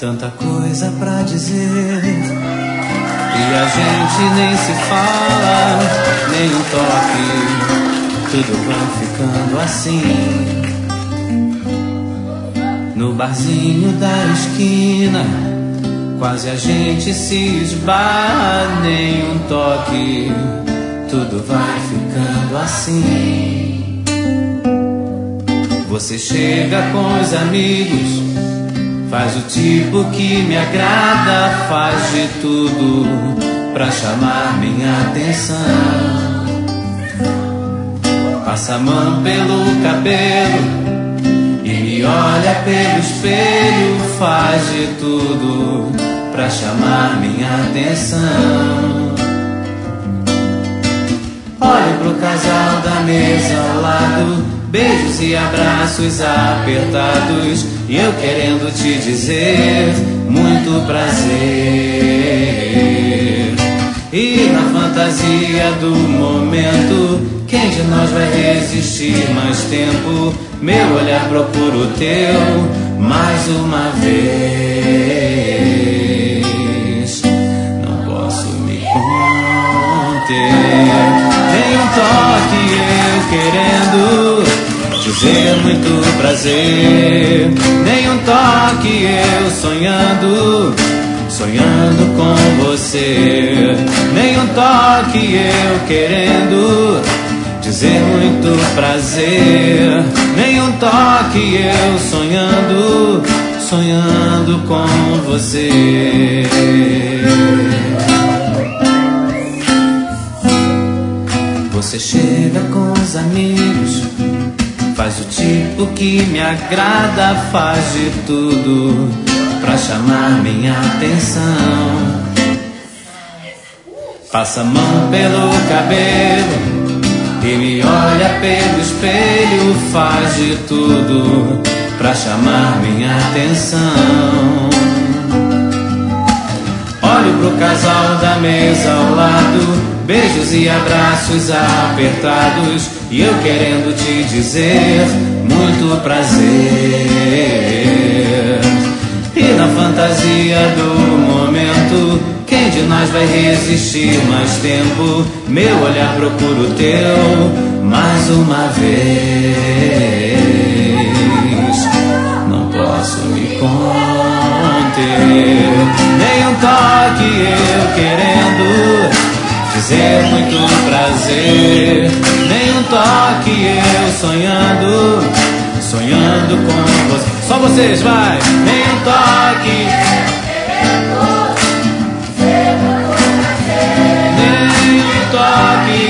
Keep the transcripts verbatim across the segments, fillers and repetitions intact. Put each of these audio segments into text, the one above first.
Tanta coisa pra dizer e a gente nem se fala, nem um toque, tudo vai ficando assim. No barzinho da esquina, quase a gente se esbarra, nem um toque, tudo vai ficando assim. Você chega com os amigos, faz o tipo que me agrada, faz de tudo pra chamar minha atenção. Passa a mão pelo cabelo e me olha pelo espelho, faz de tudo pra chamar minha atenção. Olho pro casal da mesa ao lado, beijos e abraços apertados, e eu querendo te dizer muito prazer. E na fantasia do momento, quem de nós vai resistir mais tempo? Meu olhar procura o teu mais uma vez. Não posso me conter, nem um toque eu querendo dizer muito prazer, nem um toque eu sonhando, sonhando com você, nem um toque eu querendo dizer muito prazer, nem um toque eu sonhando, sonhando com você. Você chega com os amigos, faz o tipo que me agrada, faz de tudo pra chamar minha atenção. Passa a mão pelo cabelo e me olha pelo espelho, faz de tudo pra chamar minha atenção. Olho pro casal da mesa ao lado, beijos e abraços apertados, e eu querendo te dizer muito prazer. E na fantasia do momento, quem de nós vai resistir mais tempo? Meu olhar procura o teu mais uma vez. Não posso me conter, nem um toque eu querendo dizer muito prazer, nem um toque eu sonhando, sonhando com você. Só vocês, vai! Nem um toque, nem um toque,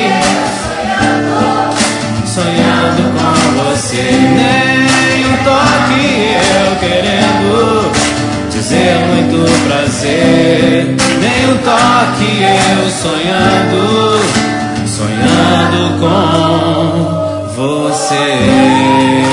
sonhando com você, nem um toque eu querendo dizer muito prazer, nem um toque eu sonhando, sonhando com você.